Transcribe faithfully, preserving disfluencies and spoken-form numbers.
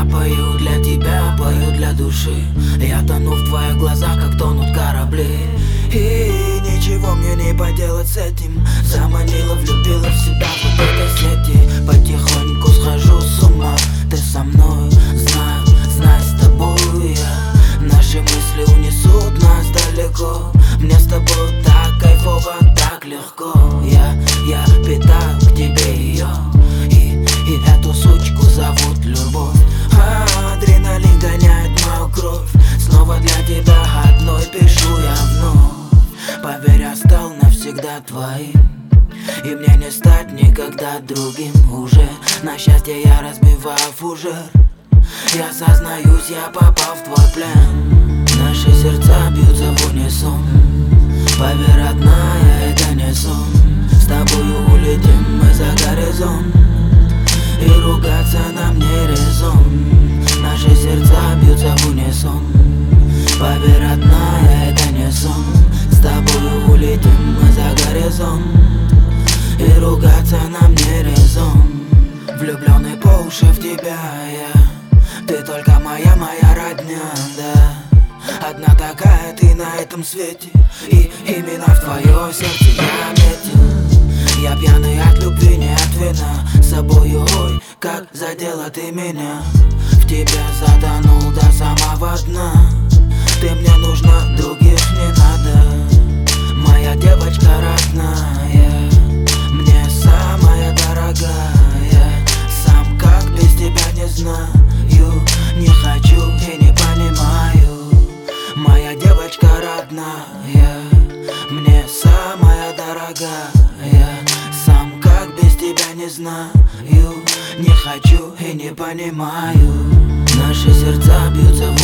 Я пою для тебя, пою для души. Я тону в твоих глазах, как тонут корабли. И ничего мне не поделать с этим. Заманила, влюбила в себя вот этой сети. Потихоньку схожу с ума. Ты со мной, знаю, знай, с тобой я. Наши мысли унесут нас далеко. Мне с тобой так кайфово, так легко. Я, я питаю к тебе ее. И, и эту сучку зовут любовь. А адреналин гоняет мою кровь. Снова для тебя одной пишу я вновь. Поверь, я стал навсегда твоим. И мне не стать никогда другим уже. На счастье я разбиваю фужер. Я сознаюсь, я попал в твой плен. Наши сердца бьются в унисон. Поверь, родная, это не сон. С тобою улетим мы за горизонт. И ругаться нам не резон. Наши сердца бьются в унисон. Поверь, родная, это не сон. С тобою улетим мы за горизонт. И ругаться нам не резон. Влюбленный по уши в тебя я. Ты только моя, моя родня, да. Одна такая ты на этом свете. И именно в твое сердце я метил. Я пьяный от любви, не от вина. С собою, ой, как задела ты меня. В тебя затонул до самого дна. Ты мне нужна, других не надо. Моя девочка родная, мне самая дорогая. Сам как без тебя не знаю. Не хочу и не понимаю. Моя девочка родная, мне самая дорогая. Сам как без тебя не знаю. Не хочу и не понимаю. Наши сердца бьются в